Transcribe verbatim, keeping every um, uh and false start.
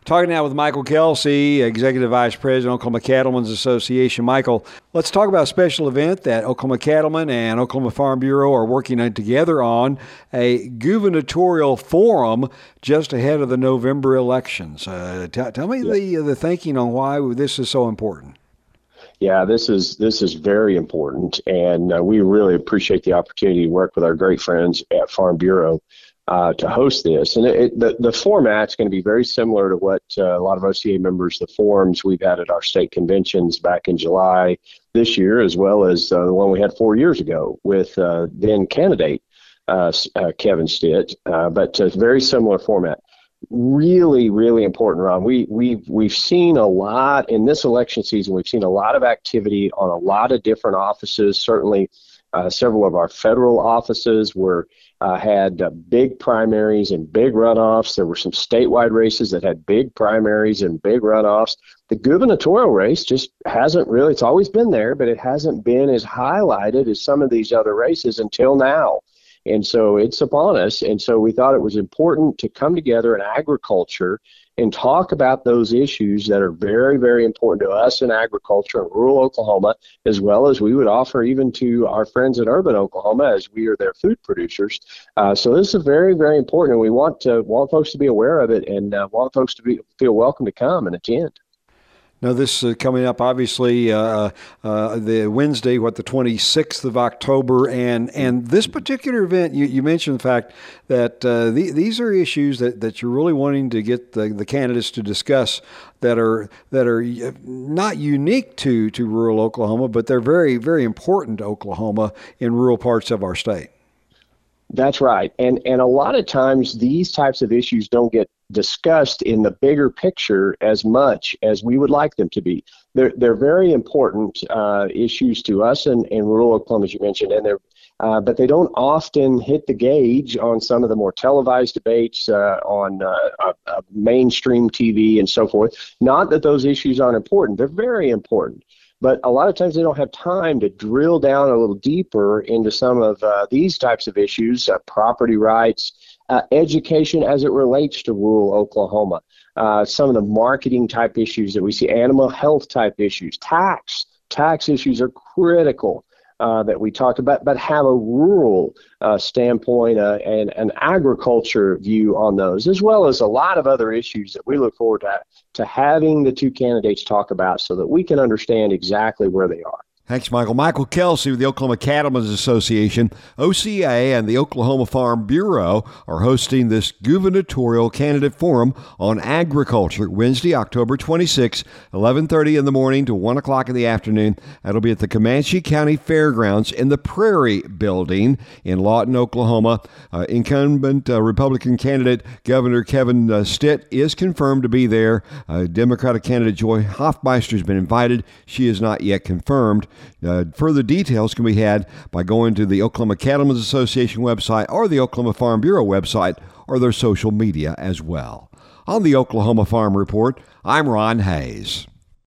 Talking now with Michael Kelsey, Executive Vice President, Oklahoma Cattlemen's Association. Michael, let's talk about a special event that Oklahoma Cattlemen and Oklahoma Farm Bureau are working together on, a gubernatorial forum just ahead of the November elections. Uh, t- tell me the the thinking on why this is so important. Yeah, this is this is very important, and uh, we really appreciate the opportunity to work with our great friends at Farm Bureau uh, to host this. And it, it, the, the format's going to be very similar to what uh, a lot of O C A members, the forums we've had at our state conventions back in July this year, as well as uh, the one we had four years ago with uh, then candidate uh, uh, Kevin Stitt, uh, but a very similar format. Really, really important, Ron. We, we've, we've seen a lot in this election season. We've seen a lot of activity on a lot of different offices. Certainly, uh, several of our federal offices were uh, had uh, big primaries and big runoffs. There were some statewide races that had big primaries and big runoffs. The gubernatorial race just hasn't really, it's always been there, but it hasn't been as highlighted as some of these other races until now. And so it's upon us. And so we thought it was important to come together in agriculture and talk about those issues that are very, very important to us in agriculture in rural Oklahoma, as well as we would offer even to our friends in urban Oklahoma as we are their food producers. Uh, so this is very, very important. And we want to want folks to be aware of it and uh, want folks to be feel welcome to come and attend. Now, this is uh, coming up, obviously, uh, uh, the Wednesday, what, the twenty-sixth of October, and and this particular event, you, you mentioned the fact that uh, the, these are issues that, that you're really wanting to get the, the candidates to discuss that are that are not unique to, to rural Oklahoma, but they're very, very important to Oklahoma in rural parts of our state. That's right. And and a lot of times these types of issues don't get discussed in the bigger picture as much as we would like them to be. They're they're very important uh, issues to us in, in rural Oklahoma, as you mentioned, and they're uh, but they don't often hit the gauge on some of the more televised debates uh, on uh, uh, uh, mainstream T V and so forth. Not that those issues aren't important. They're very important. But a lot of times they don't have time to drill down a little deeper into some of uh, these types of issues, uh, property rights, uh, education as it relates to rural Oklahoma, uh, some of the marketing type issues that we see, animal health type issues, tax. Tax issues are critical uh, that we talked about, but have a rural uh, standpoint uh, and an agriculture view on those, as well as a lot of other issues that we look forward to, to having the two candidates talk about so that we can understand exactly where they are. Thanks, Michael. Michael Kelsey with the Oklahoma Cattlemen's Association. O C A and the Oklahoma Farm Bureau are hosting this gubernatorial candidate forum on agriculture Wednesday, October twenty-sixth, eleven thirty in the morning to one o'clock in the afternoon. That'll be at the Comanche County Fairgrounds in the Prairie Building in Lawton, Oklahoma. Uh, incumbent uh, Republican candidate Governor Kevin uh, Stitt is confirmed to be there. Uh, Democratic candidate Joy Hoffmeister has been invited. She is not yet confirmed. Uh, further details can be had by going to the Oklahoma Cattlemen's Association website or the Oklahoma Farm Bureau website or their social media as well. On the Oklahoma Farm Report, I'm Ron Hayes.